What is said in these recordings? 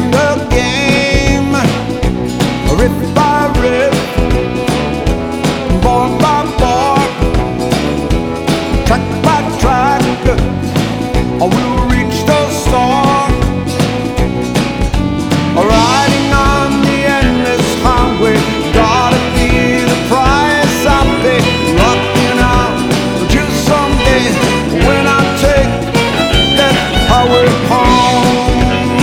the game, riff by riff, bar by bar, track by track, I will reach the start. Riding on the endless highway, gotta be the price I pay. Rocking out just someday when I take that highway home.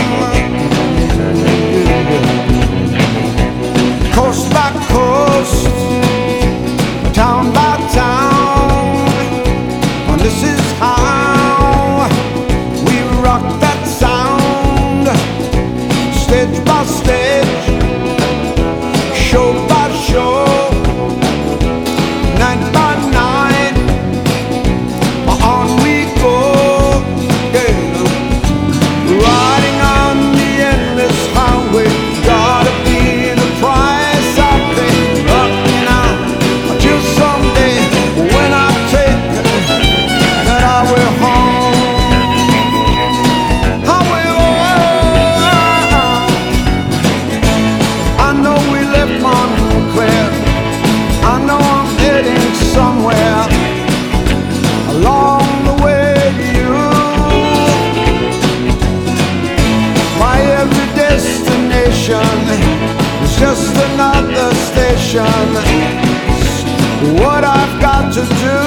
Coast by coast, town by town, and this is how we rock that sound. Stage by stage, show by show, night by night, on we go, yeah. Riding on the endless highway, gotta be the price I pay. Rocking out till someday when I take that highway home. Highway home. I know we left Montclair, I know I'm heading somewhere along the way to you. My every destination is just another station. What I've got to do